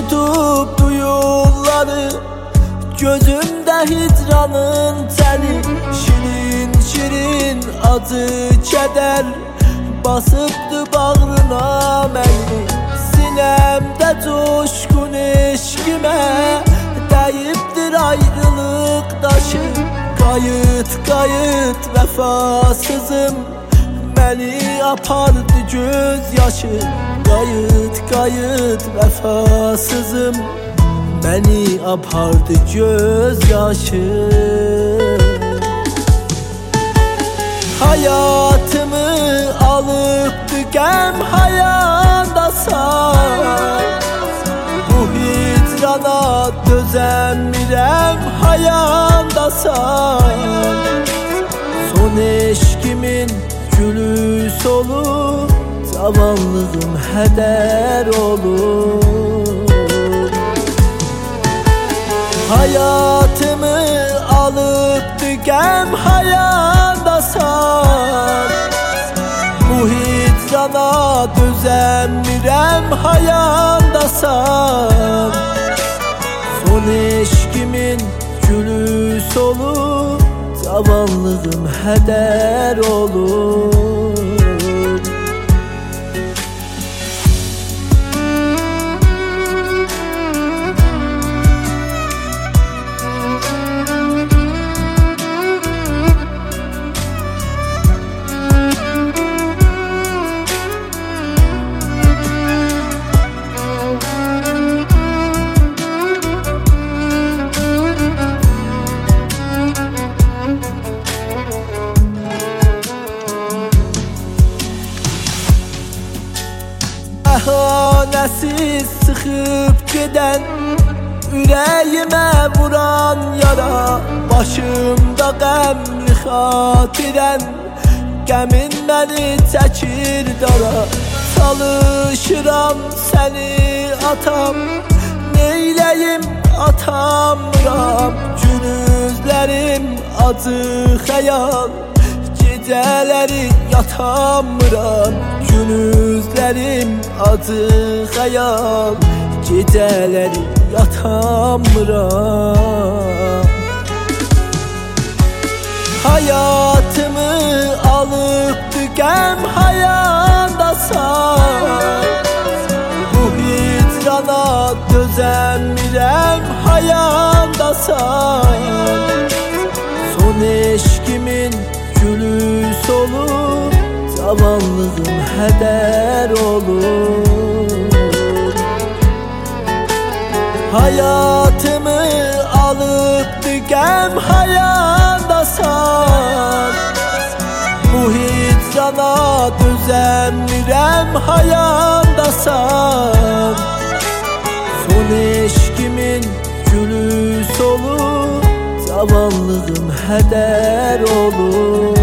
tutubdu yolları, gözümdə hicranın təli. Şirin şirin acı kədər basıbdı bağrına məni. Sinəmdə coşqun eşqimə dəyibdir ayrılıq daşı. Qayıt qayıt vəfasızım, məni apardı göz yaşı. Qayıt qayıt vəfasızım, məni apardı göz yaşı. Hayatımı alıbdı qəm hayandasan, bu hicrana dözəmirəm hayandasan. Son eşkimin gülü solub, zavallığım hədər olur. Hayatımı alıbdı qəm hayandasan, bu hicrana dözəmirəm hayandasan. Son eşkimin gülü solub, zavallığım hədər olur. Əhanəsiz sıxıb gedən, ürəyimə vuran yara. Başımda qəmli xatirən, qəmin məni çəkir dara. Çalışıram səni atam, neyləyim atamıram. Gündüzlərim acı xəyal, gecələri yatamıram. Gündüzlərim acı xəyal, gecələri yatamıram. Hayatımı alıbdı qəm hayandasan, bu hicrana dözəmirəm hayandasan. Son eşkimin gülü solub, zavallığım hədər olur. Hayatımı alıbdı qəm hayandasan, bu hicrana dözəmirəm hayandasan. Son eşkimin gülü solub, zavallığım hədər olur.